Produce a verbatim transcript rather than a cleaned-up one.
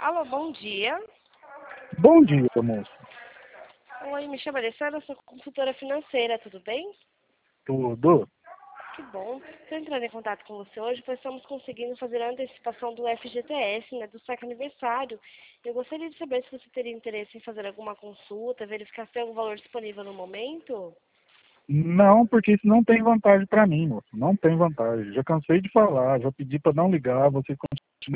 Alô, bom dia. Bom dia, moço. Oi, me chamo Alessandra, sou consultora financeira, tudo bem? Tudo? Que bom. Estou entrando em contato com você hoje, pois estamos conseguindo fazer a antecipação do F G T S, né, do saque aniversário. Eu gostaria de saber se você teria interesse em fazer alguma consulta, verificar se tem algum valor disponível no momento. Não, porque isso não tem vantagem para mim, moço. Não tem vantagem. Já cansei de falar, já pedi para não ligar, você continua